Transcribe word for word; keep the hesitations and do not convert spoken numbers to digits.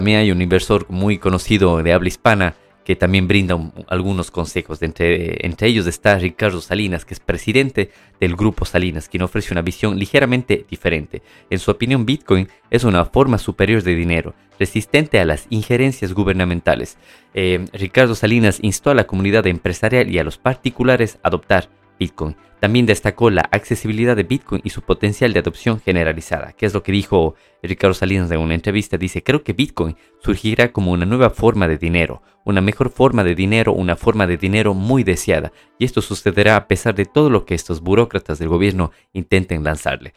También hay un inversor muy conocido de habla hispana que también brinda un, algunos consejos. Entre, entre ellos está Ricardo Salinas, que es presidente del Grupo Salinas, quien ofrece una visión ligeramente diferente. En su opinión, Bitcoin es una forma superior de dinero, resistente a las injerencias gubernamentales. Eh, Ricardo Salinas instó a la comunidad empresarial y a los particulares a adoptar Bitcoin. También destacó la accesibilidad de Bitcoin y su potencial de adopción generalizada. ¿Qué es lo que dijo Ricardo Salinas en una entrevista? Dice: creo que Bitcoin surgirá como una nueva forma de dinero, una mejor forma de dinero, una forma de dinero muy deseada. Y esto sucederá a pesar de todo lo que estos burócratas del gobierno intenten lanzarle.